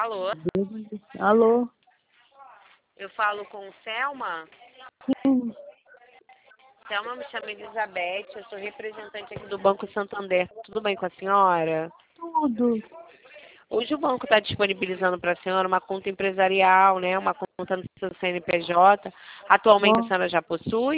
Alô? Alô? Eu falo com Selma? Sim, Selma, me chama Elizabeth, eu sou representante aqui do Banco Santander. Tudo bem com a senhora? tudo. Hoje o banco está disponibilizando para a senhora uma conta empresarial, né? Uma conta no seu CNPJ. Atualmente a Bom, senhora já possui?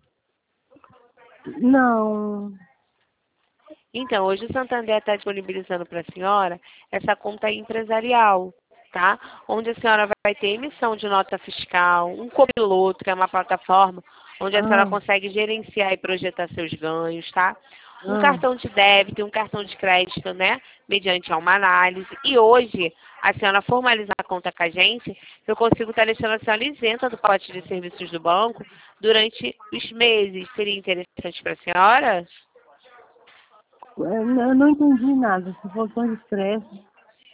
não. Então, hoje o Santander está disponibilizando para a senhora essa conta empresarial, tá? Onde a senhora vai ter emissão de nota fiscal, um copiloto, que é uma plataforma onde a senhora Ah, consegue gerenciar e projetar seus ganhos, tá? Um ah, cartão de débito e um cartão de crédito, né? Mediante uma análise. E hoje, a senhora formalizar a conta com a gente, eu consigo estar deixando a senhora isenta do pacote de serviços do banco durante os meses. Seria interessante para a senhora? eu não entendi nada. Se for tão estresse.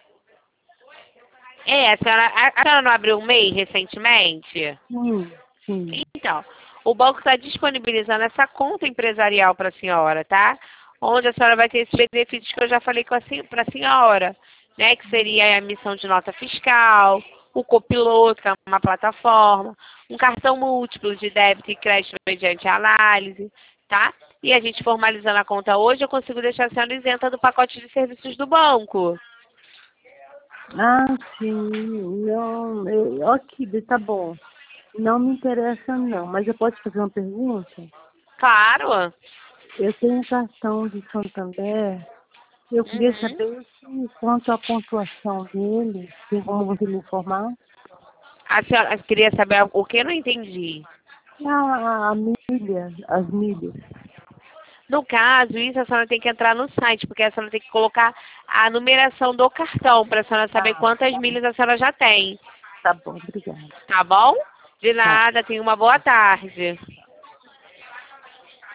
É, a senhora não abriu um MEI recentemente? Sim. Então, o banco está disponibilizando essa conta empresarial para a senhora, tá? Onde a senhora vai ter esses benefícios que eu já falei para a senhora, né? Que seria a emissão de nota fiscal, o copiloto, que é uma plataforma, um cartão múltiplo de débito e crédito mediante análise, tá? E a gente formalizando a conta hoje, eu consigo deixar a senhora isenta do pacote de serviços do banco. Ah, sim. Não, ok, tá bom. Não me interessa, não. Mas eu posso fazer uma pergunta? Claro. Eu tenho um cartão de Santander. Eu queria Uhum. saber quanto à pontuação dele. Tem como você me informar? A senhora queria saber o que? Eu não entendi. A milha, as milhas. No caso, isso a senhora tem que entrar no site, porque a senhora tem que colocar a numeração do cartão para a senhora saber Ah, quantas milhas a senhora já tem. tá bom, obrigada. Tá bom? De Tá. nada, tenha uma boa tarde.